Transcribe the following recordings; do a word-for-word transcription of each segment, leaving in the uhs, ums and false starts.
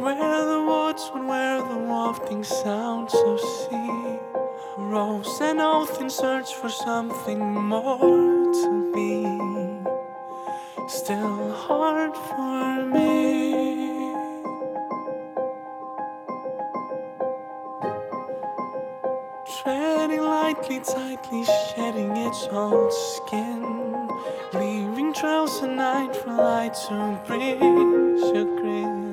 where the woods would wear the wafting sounds of sea. Rose an oath in search for something more to be. Still hard for me. Treading lightly, tightly, shedding its old skin, leaving trails at night for light to breeze your grin,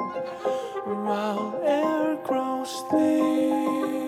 while air grows thin.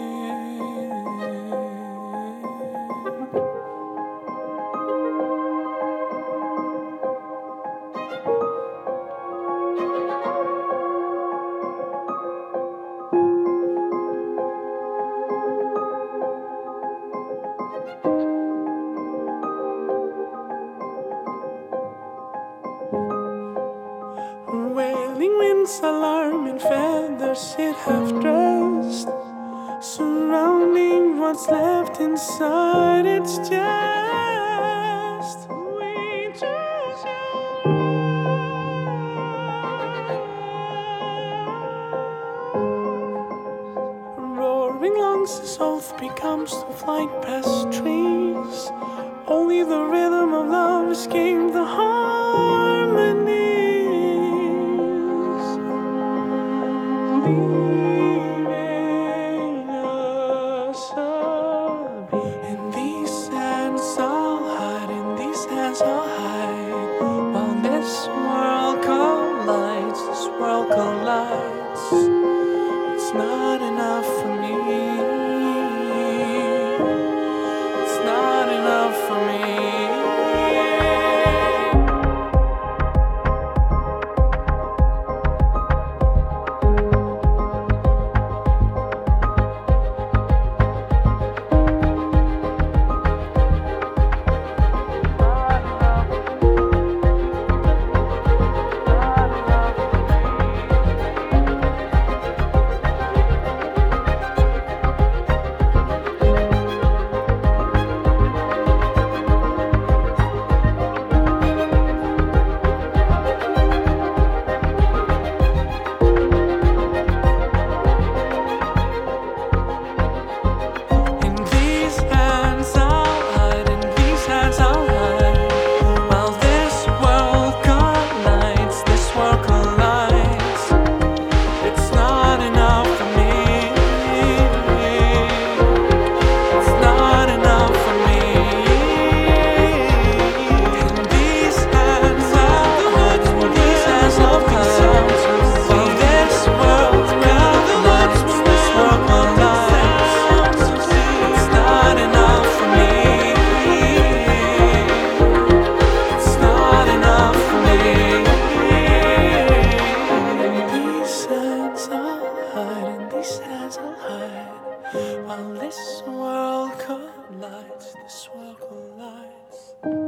Wailing winds, alarming feathers it have dressed, surrounding what's left inside its chest. We choose you. Roaring lungs, his oath becomes the flight past trees. Only the rhythm of love escaped the harmony. Leaving us up. In these hands I'll hide, in these hands I'll hide, while this world collides, this world collides. It's not enough for me. It's not enough for me. While this world collides, this world collides.